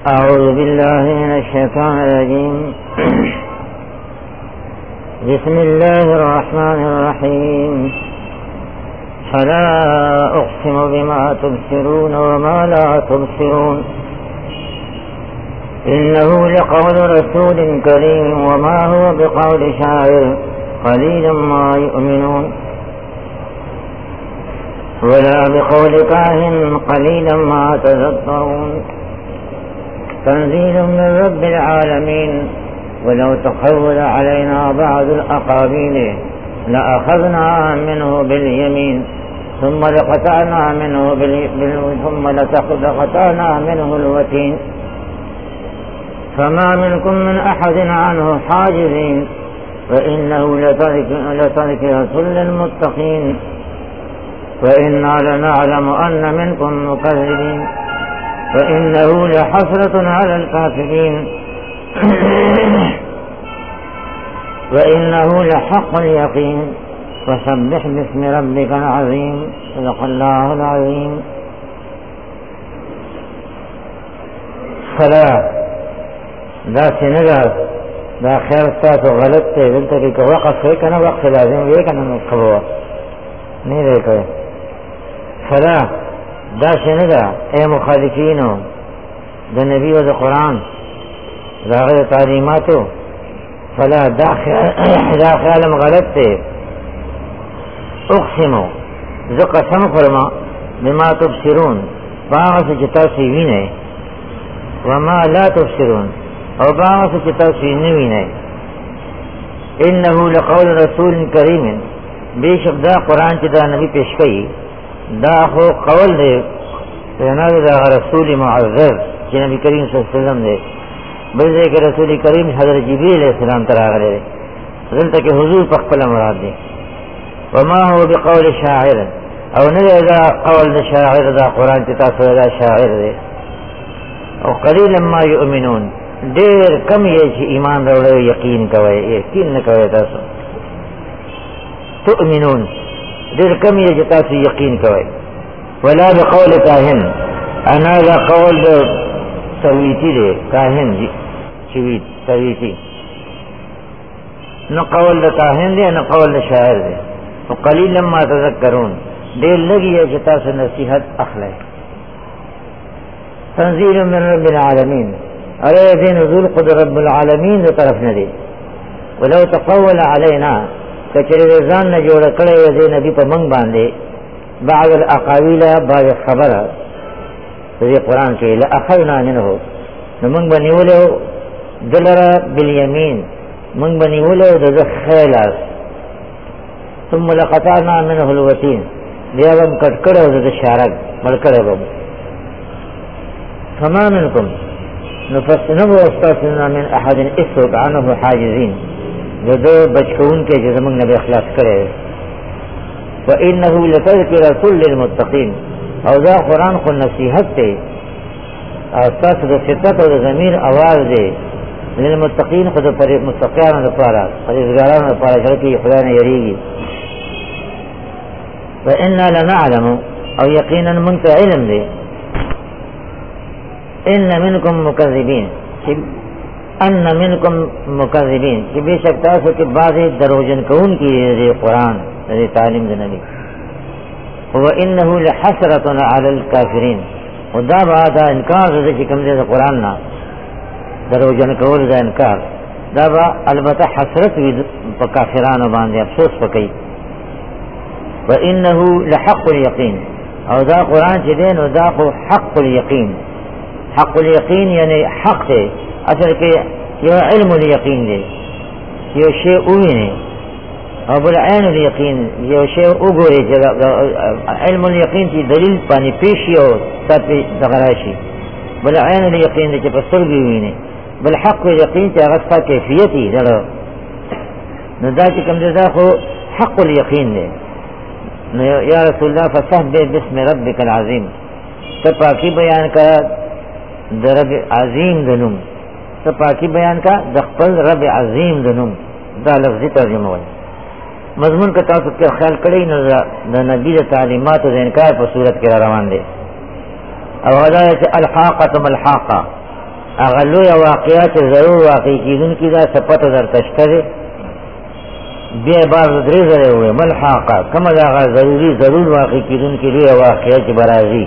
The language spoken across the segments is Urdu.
أعوذ بالله من الشيطان الرجيم. بسم الله الرحمن الرحيم. فلا أقسم بما تبصرون وما لا تبصرون إنه لقول رسول كريم وما هو بقول شاعر قليلا ما يؤمنون ولا بقول كاهن قليلا ما تذكرون تنزيل من رب العالمين ولو تقول علينا بعض الأقاويل لأخذنا منه باليمين ثم لقطعنا منه الوتين فما منكم من أحد عنه حاجزين وإنه لتذكرة للمتقين وإنا لنعلم أن منكم مكذبين وإنه لحسرة على الكافرين وإنه لحق اليقين وسبح باسم ربك العظيم صدق الله العظيم. فلا دا سنگا دا خیر تاسو غلط تے دلتا کہ وقف ہے کنا وقف لازم ہے کنا مقبوع نہیں رہے کوئی. فلا دا سنگا اے مخالفینو دا نبی و دا قرآن دا غیر تعلیماتو فلا دا خیالم غلط تے اقسمو ذو قسم فرما بما تبصرون باغس جتاسی وینے وما لا تبصرون او باغس جتاسی نوینے انہو لقول رسول کریم بے شک دا قرآن چی دا نبی پیش کئی دا خو قول دے دا رسول معذر چی نبی کریم صلی اللہ علیہ وسلم دے بلدے کہ رسول کریم حضرت جبریل علیہ السلام تراغلے دے ذلتا کہ حضور پخپل مراد دے وما هو بقول شاعر او ندے دا قول دا شاعر دا قرآن تتاثر دا شاعر دے او قلیلا ما یؤمنون دیر کم یہ چی ایمان روڑے یقین کوئے یقین نکوئے تاسو تؤمنون دیر کم یہ چی تاسو یقین کوئے ولا بقول کاہن انا دا قول دا سویتی دے کاہن جی شوید سویتی نہ قول دا کاہن دے نہ قول دا شاعر دے وقلیلا ما تذکرون دیر لگی ہے جتا سے نصیحت اخلے. تنزیل من رب العالمین ارے دے نزول قد رب العالمین دے طرف نہ دے ولو تقول علینا کچری رضان نہ جوڑ کڑے دے نبی پا منگ باندے بعض الاقاویل بعض خبر دے قرآن کے لأخذنا منہو نمنگ بنیولو دلر بالیمین منگ بنیولو دے خیلاس ثم لقطعنا منه الوتين دیابم کٹکڑو دے شارک ملکڑو فما منكم نفسنبو استاسنا من احد اسوک عنه حاجزین جو بچکون کے جزمنگ نبی اخلاص کرے وإنه لتذكرة للمتقين او دا قرآن خو نصیحت تے استاس دا فتت و دا ضمیر آواز دے للمتقین خود پر متقیان دا پارا پریزگاران دا پارا جلکی خدا نے یریگی وإنا لنعلم او یقینا منت علم دے ان منکم مکذبین ان منکم مکذبین کہ بے شک تاسو کہ بعض دروجن کون کی دے قرآن دے تعلیم دے نبی وإنه لحسرة على الكافرين ودا بعد انکار دے کم دے قرآن نا دروجن کول دا انکار دا با البتہ حسرت وی پا کافران باندے افسوس پکی وإنه لحق اليقين او دا قرآن چی دین و دا حق اليقين حق اليقين یعنی حق دے اصل کہ یہ علم اليقين دے یہ شیء اوینے او بالعین اليقين یہ شیء اوگورے علم اليقين چی دلیل پانی پیشی او ساتھ پی دغراشی بالعین اليقين دے چی پستر بھی ہوئینے بالحق اليقين چی اغسطا کیفیتی دلو ندا چی کم دا خو حق اليقين دے یا رسول اللہ فصحبه بسم ربک العظیم تپاکی بیان کا رب عظیم دنم تپاکی بیان کا دخپل رب عظیم دنم دا لفظی ترجمہ ہوئی مضمون کا تاسو کے خیال کری نبی تعلیمات و انکار پر صورت کے روان دے او هدایت الحاقة ملحاقة هغه لویه واقعه چې ضرور واقع کېدونکې ده څه پته درته شته دی بیا بعض درې ځله ووایي ما الحاقه کومه ده هغه ضروري ضرور واقع کېدونکې لویه واقعه چې به راځي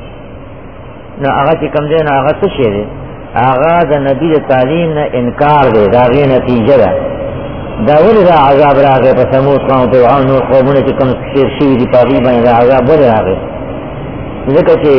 نو هغه چې کوم دی نو هغه څه شی دی هغه د نبي د تعلیم نه انکار دی د هغې نتیجه ده دا ولې دا عذاب راغی په ثمود قوم فرعون نور قومونه چې کوم تیر شوي دي په هغې باندې دا عذاب ولې راغی ځکه چې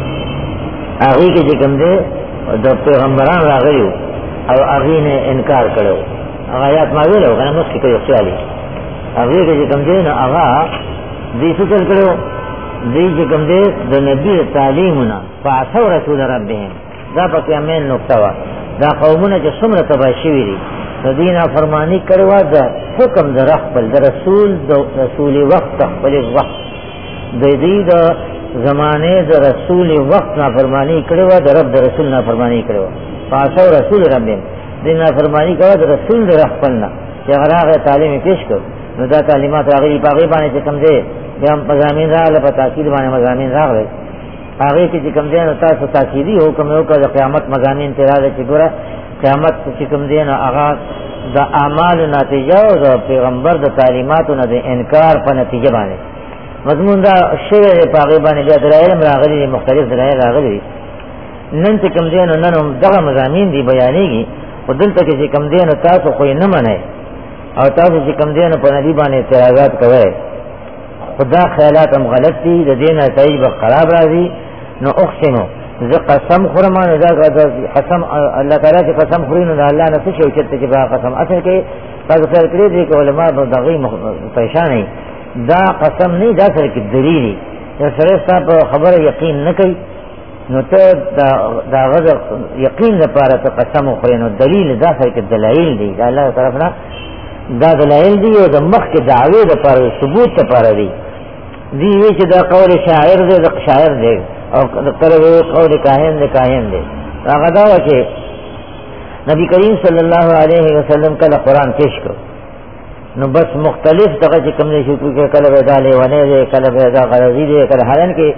هغې کې چې کوم دی د پیغمبران راغلي او هغې نه انکار کړی هغه آیات ما ویلی که نه مخکې که یو خیال هغې کې چې کوم دی نو هغه دوی څه چل کړی دوی چې کوم دی د نبي د تعلیمونه فعصوا رسول ربهم دا پکې امین نقطه وه دا قومونه چې څومره تباه شوي دي نو دوی نافرماني کړې وه د حکم د رب خپل د رسول وخت خپل وخت د دوی د زمانې د رسول وخت نافرماني کړې وه د رب د رسول نافرماني کړې وه فعصوا رسول ربهم دوی نافرماني کوه د رسول د رب خپل نه چې هغه راغی تعلیم یې پیش کړ نو دا تعلیمات راغلي په هغې باندې چې کوم دی بیا مضامین راغله په تاکید باندې مضامین راغلی هغې کې چې کوم دی نو تاسو تاکیدي حکم یې وکړه د قیامت مضامین ترې راغلی چې ګوره قیامت چې کوم دی نو هغه د اعمالو نتیجه او د پیغمبر د تعلیماتو نه د انکار په نتیجه باندې مضمون دا شوی دی په هغې باندې بیا دلایل هم راغلي دي مختلف دلایل راغلي دي نن چې کوم دی نو نن هم دغه مضامین دي بیانېږي خو دلته کې چې کوم دی نو تاسو خو یې نه منئ او تاسو چې کوم دی نو په نبي باندې اعتراضات کوئ خو دا خیالات هم غلط دي د دې نتایج به خراب راځي نو اقسمو زه قسم خورم نو دا قسم الله تعالی چې قسم خوري نو د الله نه څه شی اوچت چې به قسم اصل کې تاسو خیال کړی دی که علما به د هغې پریشان وي دا قسم نه دا سره کې دلیل دی یو سړی ستا په خبره یقین نه کوي نو ته د هغه د یقین لپاره ته قسم وخورې نو دلیل دا سره کې دلایل دی د الله طرف نه دا دلایل دی او د مخکې دعوې دپاره ثبوت دپاره دی دی وی چې دا قول شاعر دی د شاعر دی او کله قول کاهن دی کاهن دی هغه دا وه چې نبی کریم صلی الله علیه وسلم کله قرآن پیش کړ نو بس مختلف دغه چې کوم دی چې کله به دا لیونی دی کله به دا غرضي دی کله حالان کې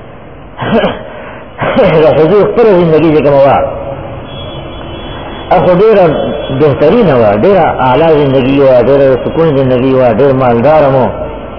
د حضور خپله زندګي چې کومه وه اخو ډېره بهترینه وه ډېره اعلی زندګي وه ډېره سکون زندګي وه ډېر مالدار مو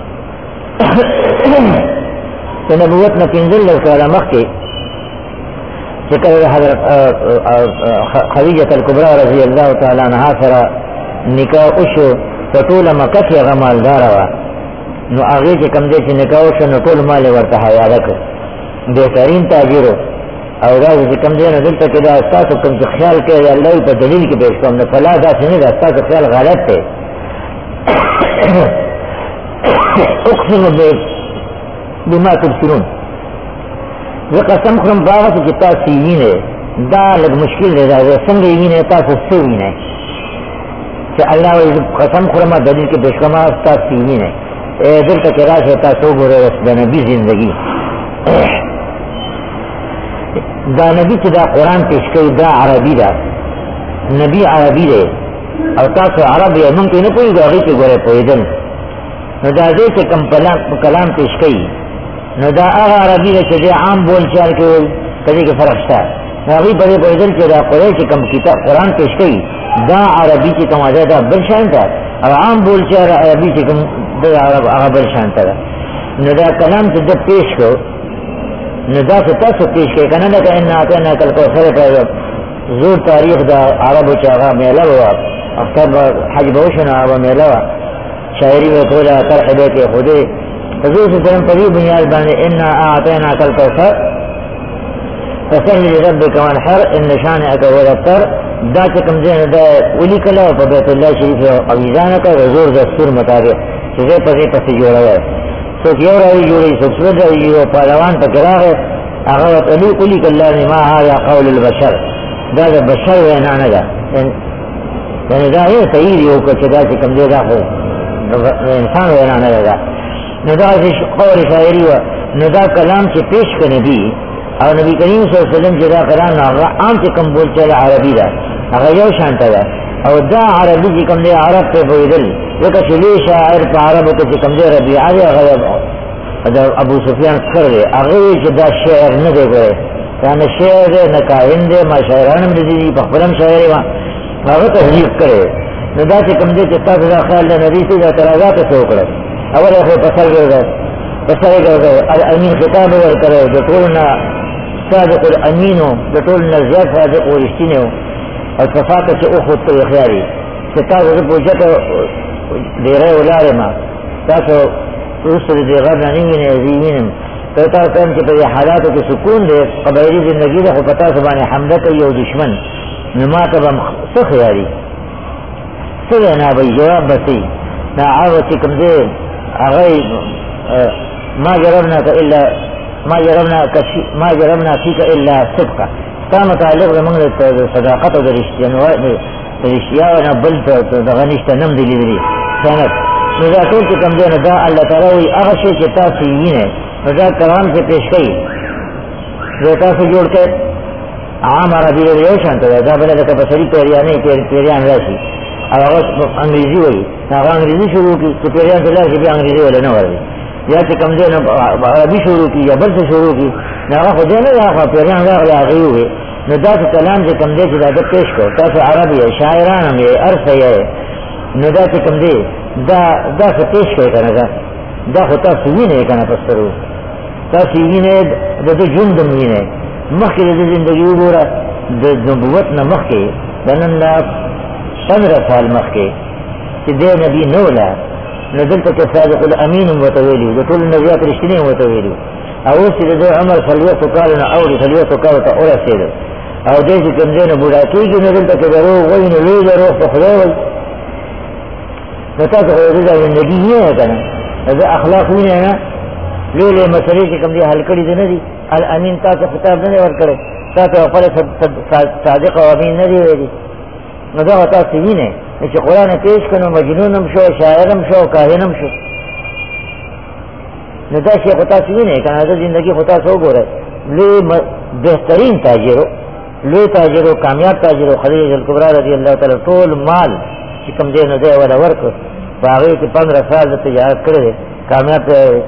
د نبوت نه 15 کاله مخکې چې کله د حضرت خدیجة الکبرا رضی الله تعالی عنها سره نکاح وشو په ټوله مکه کې هغه مالداره وه نو هغې چې کوم دی چې نکاح وشو نو ټول مال یې ورته حواله کړ بهترین تاجر او دا چې کوم دی نو دلته کې دا ستاسو کوم چې خیال کوي د الله په دلیل کې پیش کوم نو فلا داسې نه ده ستاسو خیال غلط دی اقسم بما تبصرون زه قسم خورم په هغه چې تاسو یې وینئ دا لږ مشکل دی دا څنګه یې وینئ تاسو څه وینئ چې الله وایي قسم خورم دلیل کې پیش کوم تاسو یې وینئ دلته کې راشئ تاسو وګورئ د نبي زندګي دا نبی چې دا قرآن پیش کوي دا عربي ده نبی عربي دی او تاسو عرب یې مونږ پرې نه پوهېږو هغې کې ګورئ پوهېدل نو دا دی چې کوم کلام پیش کوي نو دا هغه عربي ده چې دی عام بول چال کې وایي په دې کې فرق شته نو هغوی په دې پوهېدل چې دا چې کوم کتاب قرآن پیش کوي دا عربي چې کومه ده دا بل شان ده او عام بول چال عربي چې کوم ده هغه بل شان ده نو دا کلام چې ده پیش کړو نو دا چې تاسو پیش کوي که نه لکه انا اعطیناک الکوثر په زور تاریخ د عربو چې هغه میله وه اختر به حج به وشو نو هغه میله وه شاعري به ټوله طرحې به یې کېښودې حضور صلی الله علیه وسلم په دې بنیاد باندې انا اعطیناک الکوثر فصل لربک وانحر ان شانئک هو الابتر دا چې کوم ځای نه دا ولیکله په بیت الله شریف اویزانه کړه د زور دستور مطابق چې ځای په ځای پسې جوړوی څوک یو راوي جوړوي څوک څه راوي یو پهلوان پکې راغی هغه ورته ولیکل لازم ما هذا قول البشر دا د بشر وینا نه ده یعنې دا یې تایید یې وکړه چې دا چې کوم دی دا خو انسان وینا نه ده نو دا قول شاعري وه نو دا کلام چې پیش کړه نبي او نبی کریم صلی الله علیه وسلم چې دا کلام نو هغه عام چې کوم بولچاله عربي ده هغه یو شانته ده او دا عربي چې کوم دی عرب ته پوهېدل ځکه چې لوی شاعر په عربو کې چې کوم دی ربیعه دی هغه د ابو سفیان سر دی هغه وایي چې دا شعر نه دی ګورئ دا نه شعر دی نه کاهن دی، ما شاعران هم دي په خپل هم شاعر ما هغه تحریف کړي. نو دا چې کوم دی چې تاسو دا خیال د نبی ته دا تراغات څه وکړه، اول خو په سر ګرځي الامین خطاب ورکړو د ټول نه صادق الامین د ټول نه زیات صادق او رښتینی او صفات چې او خود ته خیاري چې تاسو په وجهه ډیره ولاره ما تاسو رسول دې غږ نه ویني زینم ته تاسو هم چې په حالاتو کې سکون دې قبایلی ژوندۍ ده خو پتا سبحانه حمد کوي او دشمن نو ما ته هم څه خیاري څه نه به جواب بسي نا عاوتي کوم دې هغه ما جربنا فيك الا صدقا تا متعلق زمونږ د صداقت او د رښتیا نه بل دغه نشته نم دی لیدلی سند. نو دا ټول چې کوم دی نو دا الله تعالی وایي هغه شی چې تاسو یې وینئ نو دا کرام چې پیش کوي نو تاسو جوړ کړئ عام عربي یو شان ته دا بله لکه بصري پیریان راشي او هغه انګریزي وایي هغه انګریزي شروع کړي چې پیریان ته لاړ شي بیا انګریزي ولا نه وایي یا چې کوم دی نو عربي شروع کړي یا بل څه شروع کړي نو هغه خو دی نه هغه پیریان راغلي هغه یې ووایي نو دا چې کلام چې کوم دی چې دا پیش کړو تاسو عربي یې شاعران هم یې عرفه یې نو دا چې کوم دی دا څه پیش کوي که نه دا خو تاسو وینئ که نه په سترګو تاسو یې وینئ د ده ژوند هم وینئ مخکې د ده زندګي وګوره د نبوت نه مخکې د نن نه 15 سال مخکې چې دی نبي نه وله نو دلته کې صادق الامین هم ورته ویلي د ټولو نه زیات رښتینی هم ورته ویلي او اوس چې د ده عمر 40 کالو نه اوړي 40 کالو ته ورسېده او دی چې کوم دی نه بوډا کېږي نو دلته کې دروغ وایي نو لوی دروغ په خدای وایي نو تاسو خو د ده زندګي وینئ که نه د ده اخلاق وینئ نه لوی لوی مسلې چې کوم دی حل کړي دي نه دي الامین تاسو خطاب نه دی ورکړی تاسو خپل صادق او امین نه دی ویلي نو دغه تاسو وینئ چې قرآن پیش کړو نو مجنون هم شو شاعر هم شو کاهن هم شو نو دا شی خو تاسو وینئ که نه د زندګي خو تاسو وګورئ لوی بهترین تاجر لوی تاجر او کامیاب تاجر خدیجه الکبرا رضی الله تعالی ټول مال چې کوم دی نو دی ولا ورکړ په هغې کې 15 سال د تجارت کړی دی کامیاب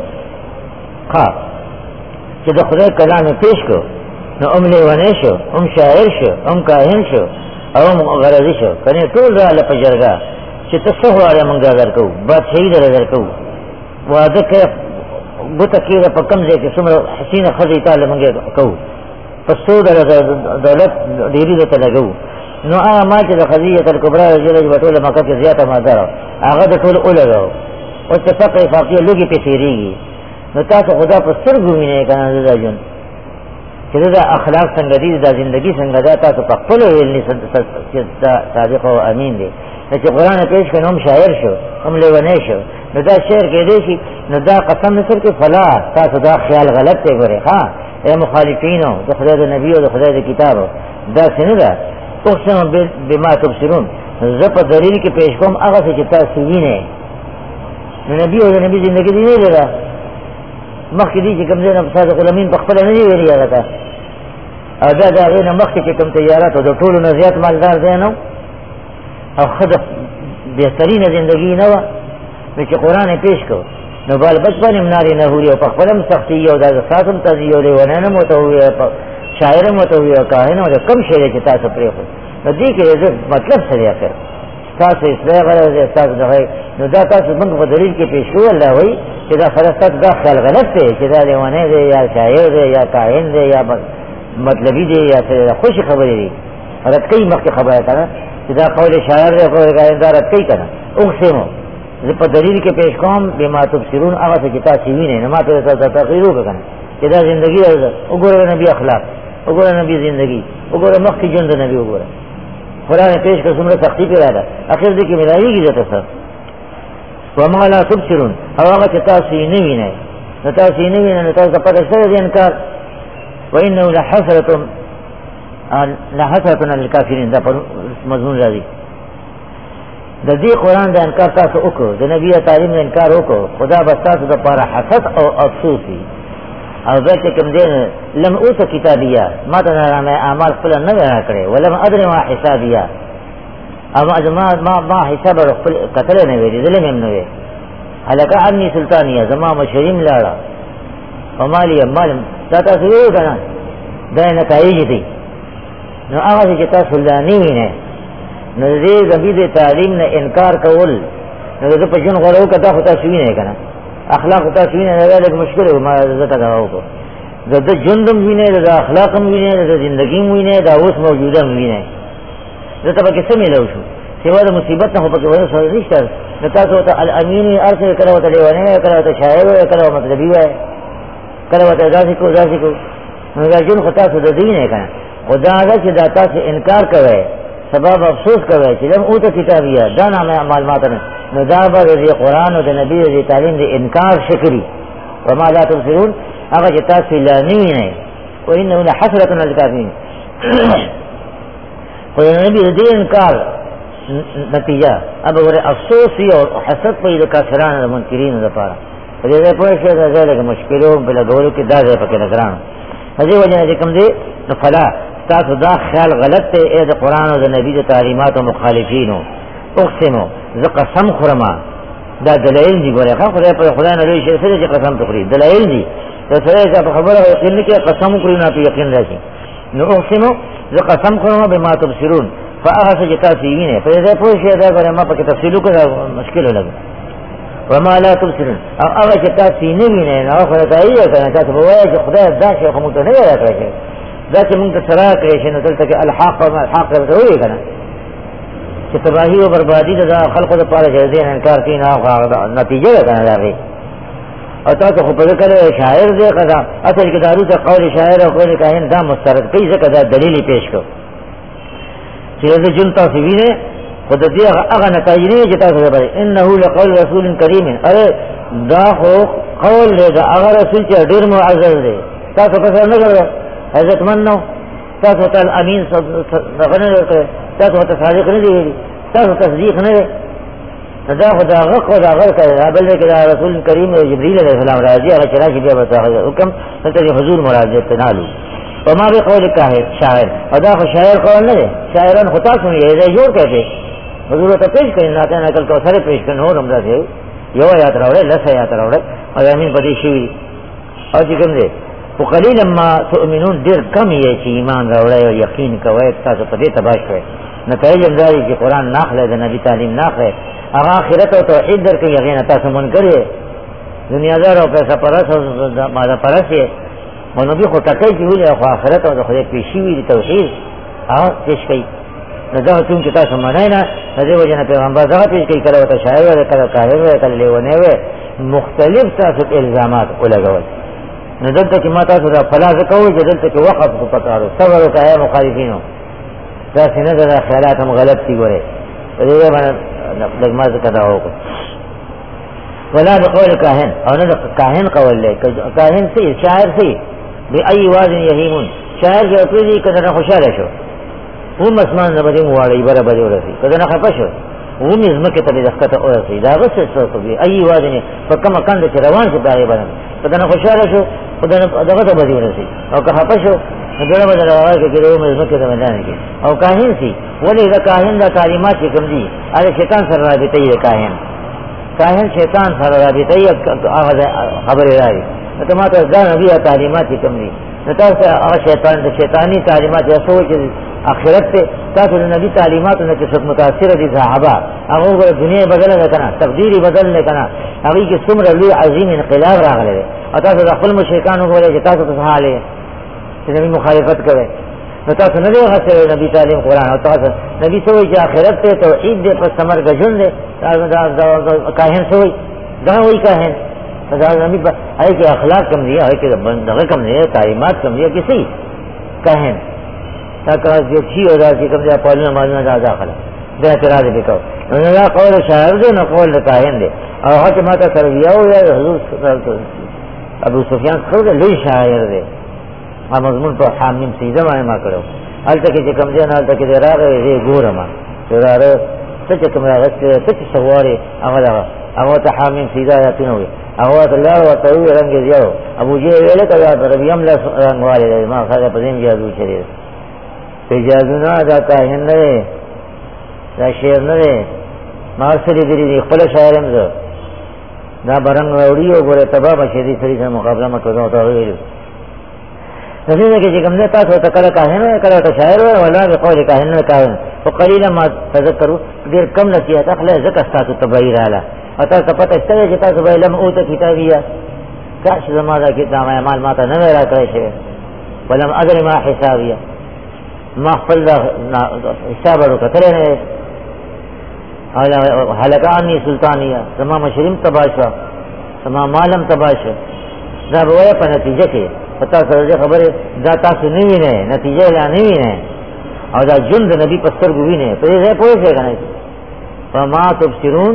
ښه چې د خدای کلام یې پیش کړو نو هم لیونی شو هم شاعر شو هم کاهن شو او هم غرضي شو کنې ټول راله په جرګه چې ته څه غواړې موږ درکوو بادشاهي درله درکوو واده کوې ګوته کېږه په کوم ځای کې څومره حسینه ښځې تاله موږ کوو په څو دولت ډېري درته لګوو نو هغه ما چې د خدیجة الکبرا رضی الله عنها ټوله مکه کې زیاته ماده هغه د ټول ولګاو اوس چې فقر فاقیه لوږې پې تېرېږي نو تاسو خدا په سترګو وینئ که نه دا ژوند چې دا اخلاق څنګه دي دا زندګي څنګه ده تاسو په خپله ویلني چې دا صادق او امین دی نو چې قرآن پیش کړي نو هم شاعر شو هم لیونی شو نو دا شعر کېدی شي نو دا قسم نه سر کې فلا تاسو دا خیال غلط دی ګورئ ها ای مخالفینو د خدای د نبي او د خدای د کتابو داسې نه ده اقسم بما تبصرون زه په دلیل کې پیش کوم هغه څه چې تاسو وینئ نو نبي او د نبي زندګي دی نه ده مخکې دي چې کوم ځای نه صادق الامین په خپله نه دي ویلي هغه ته او دا د هغې نه مخکې چې کوم تجارت او د ټولو نه زیات مالدار دی نه او ښه د بهترینه زندګي نه وه نو چې قرآن یې پیش کړو نو بال بچپن هم نارینه هوري او په خپله هم سختي او دا سات هم تزي او لیونین هم ورته ووایي شاعر هم ورته ووایي او کاهن او د کوم شی دی چې تاسو پرېښود نو دې کې زه مطلب څه دی اخر ستاسو اصلاح غرض دی ستاسو دغه نو دا تاسو موږ په دلیل کې پیش کړو الله وایي چې دا خلاص تاسو دا خیال غلط دی چې دا لیونی دی یا شاعر دی یا کاهن دی یا مطلبي دی یا خوشي خبرې دي رد کوي مخکې خبره که نه چې دا قول شاعر دی قول کاهن دا رد کوي که نه اقسمو زه په دلیل کې پیش کوم بما تبصرون هغه څه چې تاسو وینئ نو ما ته تاسو تغییر وکړه که نه چې دا زندګي وګوره د نبي اخلاق وګوره نبي زندګي وګوره مخکې ژوند د نبي وګوره قرآن پیش کړه څومره سختي پرې راغله اخر دې کې ملاویږي درته څه وما لا تبصرون او هغه چې تاسو یې نه وینئ نو تاسو یې نه وینئ نو تاسو ته پته شته دی انکار وانه لحسرة للکافرین دا په مضمون راځي د دې قرآن د انکار تاسو وکړو د نبي تعلیم د انکار وکړو خدا به ستاسو دپاره حسد او افسوس وي او بیا چې کوم دی لم اوته کتابیه ما ته نامه اعمال خپله نه وی راکړی ولم ادري ما حسابیه ما حساب خپل کتلی نه وی لیدلی مې هم نه وی هلکه عني سلطانیه زما مشري م لاړه وما لي مال دا تاسو ویو که نه دا نتایج دي. نو هغه چې تاسو لانی وینئ نو دې زمي د تعلیم نه انکار کول نو د په جون غوړو کته خو تاسو وینئ کنه اخلاق تاسو وینئ دا ډېر مشکل و ما زته دا وکړو د جندم وینئ د اخلاقم وینئ د ژوندۍ وینئ دا اوس موجوده وینئ زته به څه ملو شو سیوا د مصیبت نه په کې ونه سره نشته نو تاسو ته الامین ارسه کړو ته دیوانه کړو ته شاعر کړو مطلبي وای کړو ته ځاسي کو نو دا جون خطا سو د دین کنه خدا دا چې دا تاسو انکار کوي سبب افسوس کوي چې لم اوته کتابیه دا نامه معلومات نه نو دا به د قرآن او د نبی د تعلیم د انکار شکري وما لا تبصرون هغه چې تاسو لانی نه او انه لحسرة للكافرين خو د نبی د انکار نتیجه ابو ور افسوس او حسد په د کافرانو د منکرینو لپاره دې په څه د ځای مشکلو په لګولو کې دا ځای پکې نگران هغه وجه چې کوم دي نو فلا تاسو دا خیال غلط ته د قرآن او د نبی د تعلیماتو مخالفینو اقسمو ز قسم خرما دا دلایل دي ګوره خدای په خدای نه لوي شي چې قسم تخري دلایل دي دا سره چې په خبره یقین کې قسم کړی نه په یقین راشي نو اقسمو ز قسم خرما بما تبصرون فاغه چې تاسو وینئ په دې پوه شئ دا ګوره ما په تفصیل کې مشکل لګي وما لا تبصرون او هغه چې تاسو نه وینئ نو خدای یې کنه تاسو وایي چې خدای دا شی کوم ته نه راځي دا چې موږ سره کړی شي نو دلته کې الحق او الحق ورته کنه چې تباہی او بربادی د خلقو لپاره چې انکار کوي نه نتیجه ده کنه راغی او تاسو خو په ذکر شاعر دې کړه اصل کې دارو ته قول شاعر او قول کاهن دا مسترد کوي ځکه دا دلیل پیش کو چې د جن تاسو وینئ خود دې هغه نتایج نه چې تاسو لري انه لقول رسول کریم اره دا خو قول دا هغه رسول چې ډیر معزز دی تاسو په څیر نه غواړئ حضرت منو تاسو ته امین څنګه تاسو ته صادق نه دی تاسو تصدیق نه دی دا خدا غق دا غر کړه بل کې دا رسول کریم جبرئیل علیہ السلام راځي هغه چې راځي بیا به حکم ته حضور مراجعه تنالو وما بقول کاهن شاعر او دا خو شاعر قول نه دی شاعران خطا سنئ دا جوړ کړي حضور ته پیش کړي نه ته نقل کو سره پیش کړي نور هم راځي یو آیات راوړل لسه آیات راوړل او امین پدې شي او چې کوم دی وقلیلا ما تؤمنون ډیر کم یې چې ایمان راوړی او یقین کوي تاسو په دې تباہ شئ نتایج هم داري چې قرآن ناخله د نبی تعلیم ناخله هغه آخرت او توحید درکوي هغې نه تاسو منکر یې دنیادار او پیسه پرست او ماده پرست یې خو نبي خو ټکی چې ولې خو آخرت او د خدای پیشي وي د توحید هغه پیش کوي نو دغه څوم چې تاسو منئ نه د دې وجه نه پیغمبر دغه پیش کوي کله ورته شاعر وی کله کاهن وی کله لیونی وی مختلف تاسو الزامات ولګول نو دلته کې ما تاسو دا فلا زکوي چې دلته کې وقف کو پکارو صبر وکړئ مخالفینو دا څنګه دا خیالات هم غلط دي ګوره دې باندې لږ ما څه دا وکړه ولا بقول کاهن او نه کاهن قول له کاهن سي شاعر سي بأي واد يهيمون شاعر چې په دې کې نه خوشاله شو هم اسمان نه بده مواړي بره بده ورسي کله نه خپه شو هم زمکه ته دغه اورسي دا غسه څه کوي أي واد نه په کوم کاند چې روان شي دا باندې کله نه خوشاله شو دغه ته بده ورسي او که خپه شو دغه بدل راوړي کې دوی مزمکه ته باندې کې او کاهن سي ولې دا کاهن دا تعلیمات چې کوم دي هغه شیطان سره رابطه یې کاهن شیطان سره رابطه یې هغه خبره راځي ته ماته دا نبی تعلیمات چې کوم دي نو تاسو هغه شیطان د شیطانی تعلیمات یې سوچ اخرت ته تاسو د نبی تعلیمات نه چې څوک متاثر دي صحابه هغه د دنیا بدل نه کنه تقدیر بدل نه کنه هغه کې څومره لوی عظیم انقلاب راغلی او تاسو د خپل مشرکانو غوړي چې تاسو ته حاله چې نبی مخالفت کوي نو تاسو نه دی غسه نبی تعلیم قرآن او تاسو نبی سوې چې آخرت ته توحید دې په ثمر غجن دې دا کاهن سوې دا وایي کاهن دا نبی په هغه کې اخلاق کم دي هغه کې دغه کم دي تعلیمات کم دي کسی کاهن تاکه یو شی او دا چې کوم ځای په لنه باندې دا داخله دا اعتراض وکاو نو دا قول شاعر دې نه قول کاهن دې او هغه ماته تربیه او حضور ابو سفیان خو لوی شاعر دې مضمون په حامیم سیده باندې ما کړو هلته کې چې کوم ځای نه هلته کې راغی ګورم راغی څه چې کوم راغی څه چې سواري هغه ته حامیم سیده یاتنه وي هغه ته الله او ته رنگ دیو ابو جی ویل کړه ربیم له رنگ والے ما خاله په دې جادو چره په جادو نه دا کاهن نه دا شعر نه ما سره دې خپل شاعرم زه دا برنګ وړي او ګوره تبا بشری سری سره مقابله مکو ته ویل نسیده که چکم ده تاسو تکل کاهن وی کل تشاعر وی ولا بقول کاهن کاهن وقلیلا ما تذکرو دیر کم نصیحت اخلی ذکر ستاسو تبعی رالا و تاسو پتا اشتده چه تاسو بای لم اوتا کتابیه کاش زمان دا کتاب اعمال ماتا نوی را کرشه ولم ادر ما حسابیه ما خپل حساب رو کتره نوی حلقه انی سلطانیه زما مشریم تباشا زما مالم تباشا دا بویا پا نتیجه که پتا سرده خبر دا تاسو نوی نه نتیجه لا نوی نه او دا جن دا نبی پستر گوی نه پر یہ پوئے سے کنے وما تبصرون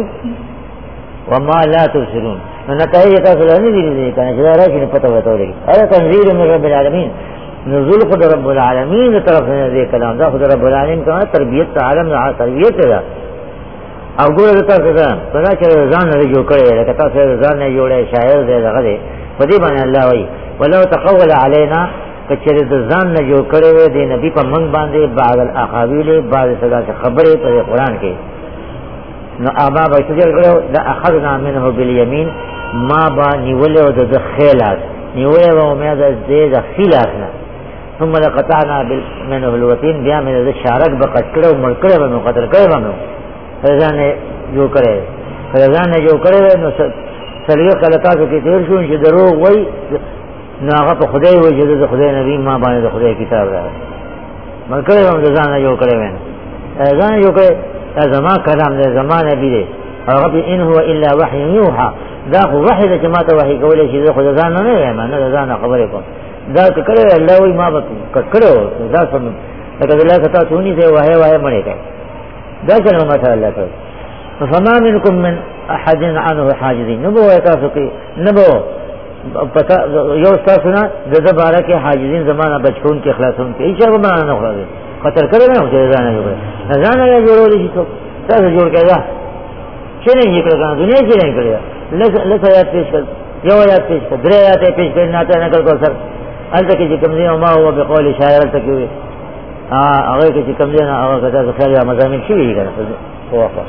وما لا تبصرون نتائج تاسو لانی دی کنے چلا راشی نے پتا ہوتا لگی ارے تنزیل من رب العالمین نزول خود رب العالمین طرف نے دے کلام دا خود رب العالمین کا تربیت عالم تربیت دا او ګوره تاسو دا پدا چې ځان نه جوړ کړی لکه تاسو ځان نه جوړه شاعر دی دغه دی په دې باندې الله وایي ولو تقول علينا کچره د ځان نه جوړ کړی وي د نبی په منګ باندې بعض الاقاویل بعض صدا خبره په قرآن کې نو ابا به څه کړو دا اخذنا منه بالیمین ما با نیولو د خیلات نیولو امید دې د خیلات نه ثم لقطعنا منه الوتين بیا مې د شارک بقټ کړو مړ کړو نو قتل کړو رضان نے جو کرے رضان نے جو کرے نو سلیقہ کلتا کے تیر شو چې دروغ وای ناغه په خدای وای چې د خدای نبی ما باندې د خدای کتاب را ملکه هم رضان نه جو کړی وین رضان جو کړی زما کلام دې زمانه نبی دې هغه به ان هو الا وحی یوحى دا خو وحی د جماعت وحی کولې چې خدای ځان نه وایم نه رضان خبره کوم دا کړه الله وای ما به کړو دا سم لکه الله کتا سونی سے وای وای مړې کړ دا څنګه ماته الله تعالی فما منكم من احد عنه حاجزين نبو تاسو کې نبو پتا یو تاسو نه د بارکه حاجزین زمانہ بچون کې اخلاصون کې هیڅ به معنا نه خلاص قتل کړي نه چې ځان نه جوړه ځان نه جوړول شي تاسو جوړ کړه چې نه یې کړه دنیا کې نه کړه لکه یاد پیش کړ یو یاد پیش کړ درې یاد پیش کړ نه ته نه کړ سر الته کې کوم دی او ما هو بقول شاعر ته کې هغه کې کوم دی نه هغه کته خیر یا مزامین شي کنه وافق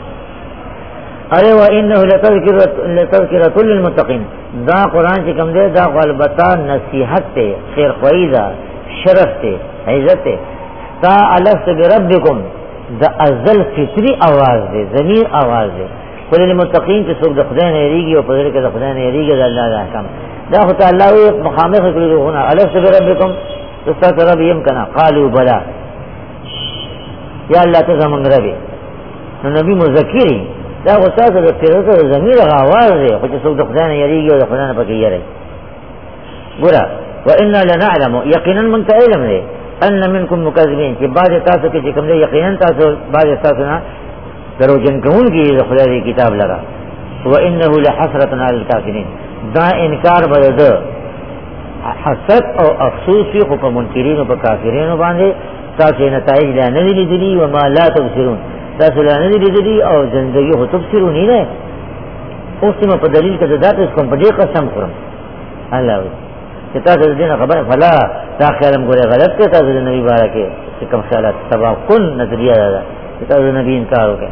ارے و انه لتذکرۃ للمتقین دا قران چې کوم دی دا البته نصیحت ته خیر خوای دا شرف ته عزت ته تا الست بربکم دا ازل فطری आवाज دی ضمیر आवाज دی ولې المتقین چې څوک د خدای نه یریږي او په دې کې د خدای نه یریږي د الله د احکام دا خو تعالی یو مخامخ کړی هونه الست بربکم استاد رب یم کنا قالوا بلا یا الله ته زمونږ ربي نو نبی مذکری دا غصه د پیروزه زمير غواړ دی خو چې څوک د خدای نه یریږي او د خدای نه پکې یری ګوره وانا لنعلم یقینا من علم دی ان منکم مکذبین چې بعض تاسو کې کوم دی یقینا تاسو بعض تاسو نه دروژن کوونکی د خدای کتاب لرا وانه لحسرة علی الکافرین دا انکار بده حسد او افسوس خو په منکرین او په کافرینو باندې تاسو نتایج نه لیدلی او ما لا تبصرون تاسو نه لیدلی او زندگی خو تبصرونی نه اوس ما په دلیل کې ذات اس کوم په دې قسم خورم الله چې تاسو دې نه خبره فلا دا خیالم ګوره غلط کې تاسو د نبی بارکه چې کوم خیالات تبا کن نظریه ده چې تاسو د نبی انکار وکړي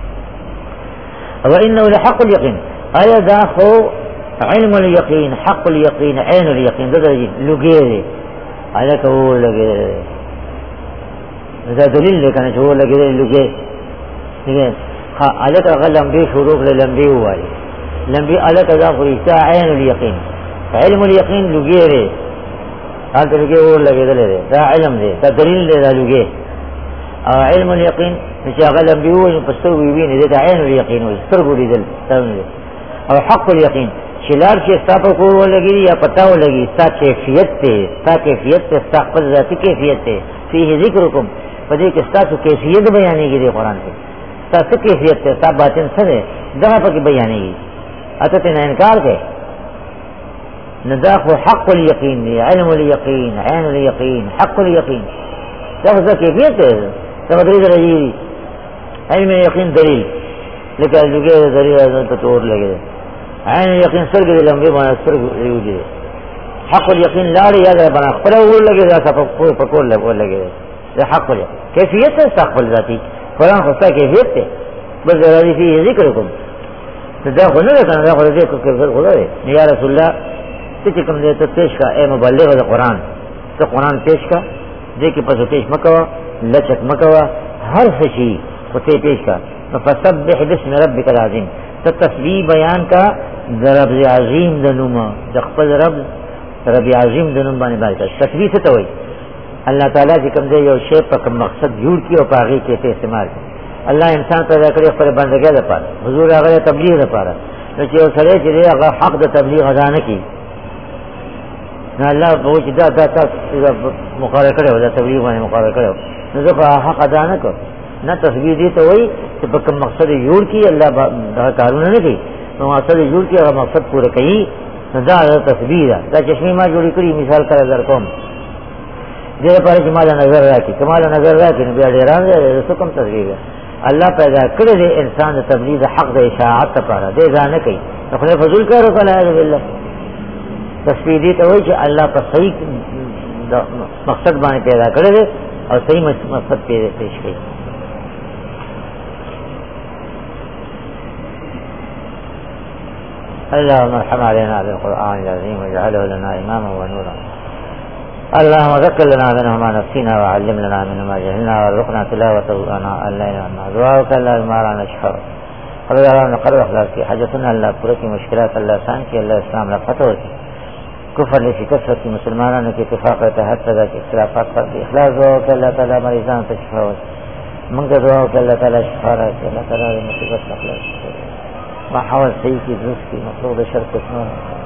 او انه لحق اليقين ایا دا خو علم اليقين حق اليقين عين اليقين دا لګي ایا کو لګي دا دلیل دی کنه چې و لګي لګي دیگه ها الک غلم به شروع لمبي وایي لمبي الک دا خو ایسا عین الیقین علم الیقین لګیره حال ته لګي و لګیدل دی دا علم دی دا دلیل دی دا لګي او علم الیقین چې غلم به وایي پستو ویني دا عین الیقین وایي سترګو لیدل او حق الیقین چې لار چې تاسو کو ولګي یا پتاو لګي تاسو کیفیت ته خپل ذاتی کیفیت ته فيه ذکرکم پدې کې تاسو کیفیت بیانېږي د قران کې تاسو کیفیت ته تاسو باطن سره دغه پکې بیانېږي اته ته انکار کوي نداخ حق اليقين علم اليقين عين اليقين حق اليقين دا څه کیفیت ده څنګه درې علم اليقين دلیل لکه دغه دلیل ته تور لګي عین اليقين سرګې لمبي باندې سرګې یوږي حق اليقين لاړ یا بنا خپل ور لګي دا په کول لګي دا حق اليقين کیفیت استقبال ذاتی قرآن خسته کیفیت ته بس راځي فيه ذکرکم دا خو نه کنه دا خو دې کو کیفیت خدا دی یا رسول الله چې کوم دې ته پیش کا اے مبلغ د قرآن تو قرآن پیش کا دیکھ پسو پیش مکوا لچک مکوا ہر سشی تے پیش کا فسبح باسم ربک العظیم تو تسبیح بیان کا رب عظیم دنوما دخپل رب عظیم دنوم بانے بار کا تسبیح سے تو اللہ تعالیٰ کی کم دے یو شے پر مقصد جوڑ کی اور پاغی کے استعمال کی اللہ انسان پیدا کرے پر بندگی دا پارا حضور اگر تبلیغ دا پارا نوچے او سرے چلے اگر حق دا تبلیغ ادا نکی نا اللہ بوچ دا مقارر کرے ہو دا تبلیغ بانے مقارر کرے ہو نو دا حق ادا نکو نا تصویر دی تو وہی کہ پر مقصد جوڑ کی اللہ دا کارون نکی تو مقصد جوڑ کی اگر مقصد پورا کئی دا تصویر دا چشمی ما جوڑی کری مثال کر در قوم دیر پر کمال نظر راکی کمال نظر راکی نبی اڈیران دے رسو کم تصویر ہے اللہ پیدا کرے دے انسان دے تبلیغ حق دے اشاعت پارا دے زانے کئی اپنے فضول کرو کل عیاذ باللہ تصویر دی تو وہی کہ اللہ پر صحیح مقصد بانے پیدا کرے دے اور صحیح مقصد پیش کی اللهم ارحم علينا بالقرآن العظيم واجعله لنا إماما ونورا اللهم ذكر لنا منه ما نسينا وعلم لنا منه ما جهلنا وارزقنا تلاوته آناء الليل والنهار دعاؤك اللهم ما لنا شفاء قرب الله نقرب اخلاق کی حاجتنا اللہ پورا کی مشکلات اللہ آسان کی اللہ اسلام لا فتح کی کفر لسی کثرت کی مسلمانوں کی اتفاق اتحاد پیدا کی اختلافات پر اخلاص دعا کہ اللہ تعالی مریضان سے شفا ہو منگا دعا کہ اللہ تعالی شفا رہے کہ اللہ تعالی مصیبت اخلاص ما حاول صحیح کی درست کی مخلوق شرک اسمه